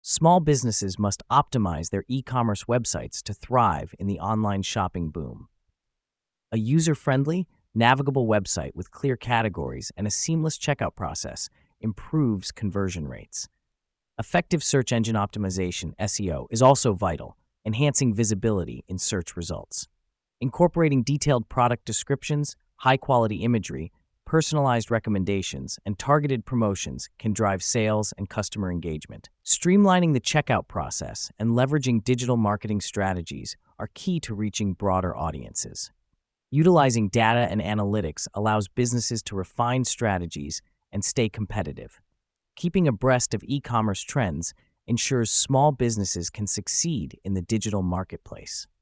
Small businesses must optimize their e-commerce websites to thrive in the online shopping boom. A user-friendly, navigable website with clear categories and a seamless checkout process improves conversion rates. Effective search engine optimization, SEO, is also vital, enhancing visibility in search results. Incorporating detailed product descriptions, high-quality imagery, personalized recommendations, and targeted promotions can drive sales and customer engagement. Streamlining the checkout process and leveraging digital marketing strategies are key to reaching broader audiences. Utilizing data and analytics allows businesses to refine strategies and stay competitive. Keeping abreast of e-commerce trends ensures small businesses can succeed in the digital marketplace.